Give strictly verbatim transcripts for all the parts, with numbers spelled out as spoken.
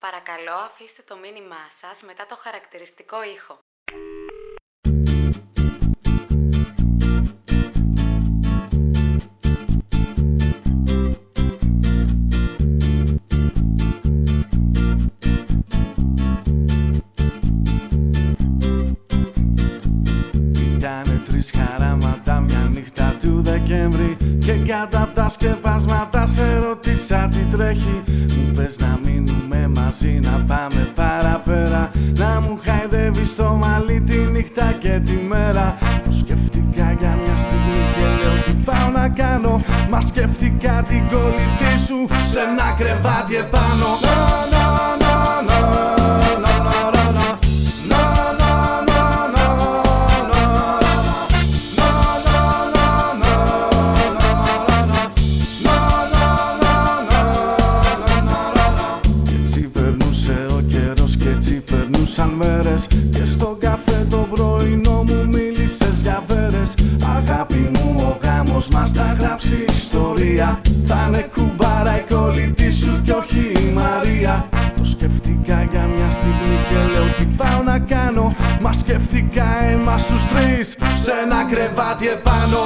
Παρακαλώ αφήστε το μήνυμά σας μετά το χαρακτηριστικό ήχο. Ήτανε τρεις χαράματα μια νύχτα του Δεκέμβρη και κάτω απ' τα σκεπάσματα σε ρώτησα τι τρέχει. Μου πες να μείνουμε μαζί, να πάμε παραπέρα, να μου χαϊδεύεις το μαλλί τη νύχτα και τη μέρα. Το σκέφτηκα για μια στιγμή και λέω τι πάω να κάνω. Μα σκέφτηκα την κολλητή σου σε ένα κρεβάτι επάνω. Σαν μέρες και στον καφέ το πρωινό μου μίλησες για βέρες. Αγάπη μου, ο γάμος μας θα γράψει ιστορία. Θα είναι κουμπάρα η κολλητή σου κι όχι η Μαρία. Το σκέφτηκα για μια στιγμή και λέω τι πάω να κάνω. Μα σκέφτηκα εμάς τους τρεις σε ένα κρεβάτι επάνω.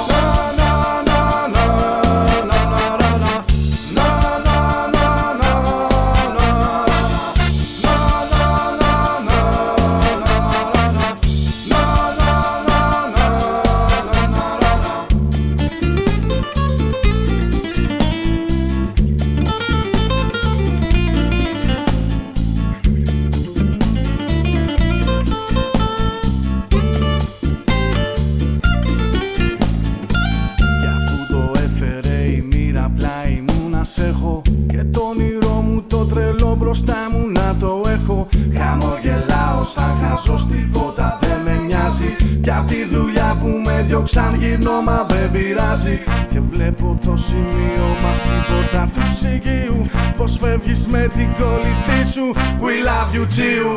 Έχω και το όνειρό μου το τρελό μπροστά μου να το έχω. Χαμογελάω σαν χαζός, τίποτα δεν με νοιάζει. Κι απ' τη δουλειά που με διώξαν γυρνώ μα δεν πειράζει. Και βλέπω το σημείο μας τίποτα του ψυγείου. Πως φεύγεις με την κολλητή σου. We love you too.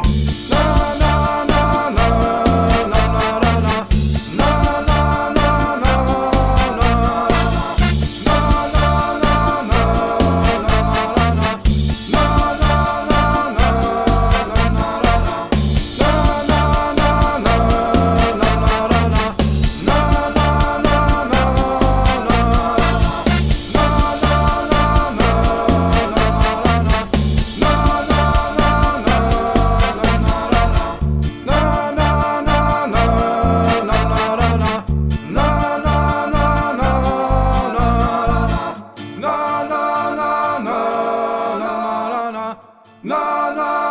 No, no.